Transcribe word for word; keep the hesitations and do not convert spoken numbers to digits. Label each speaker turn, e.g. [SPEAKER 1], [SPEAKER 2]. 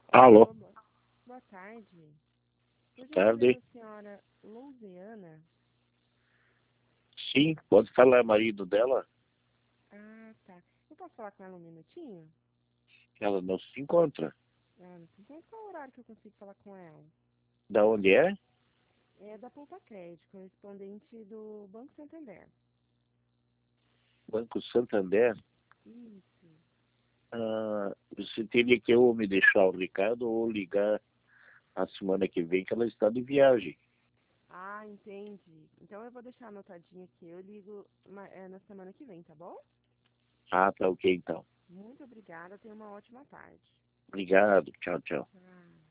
[SPEAKER 1] Alô,
[SPEAKER 2] Alô, boa, boa tarde. Por gentileza,
[SPEAKER 1] tarde.
[SPEAKER 2] a senhora Lousiana?
[SPEAKER 1] Sim, pode falar, marido dela?
[SPEAKER 2] Ah, tá. Eu posso falar com ela um minutinho?
[SPEAKER 1] Ela não se encontra.
[SPEAKER 2] Ah, não sei. Então, qual horário que eu consigo falar com ela?
[SPEAKER 1] Da onde é?
[SPEAKER 2] É da Poupa Crédito, correspondente do Banco Santander.
[SPEAKER 1] Banco Santander.
[SPEAKER 2] Isso.
[SPEAKER 1] Ah, você teria que ou me deixar o recado ou ligar a semana que vem, que ela está de viagem.
[SPEAKER 2] Ah, entendi. Então eu vou deixar anotadinho aqui. Eu ligo ma- é, na semana que vem, tá bom?
[SPEAKER 1] Ah, tá ok então.
[SPEAKER 2] Muito obrigada. Tenha uma ótima tarde.
[SPEAKER 1] Obrigado. Tchau, tchau.
[SPEAKER 2] Tchau.